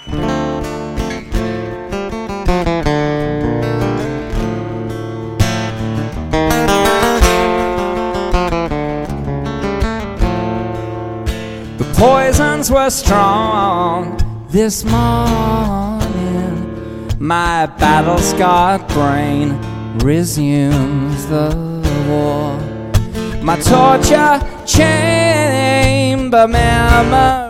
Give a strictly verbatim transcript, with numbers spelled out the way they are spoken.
The poisons were strong this morning. My battle-scarred brain resumes the war. My torture chamber memory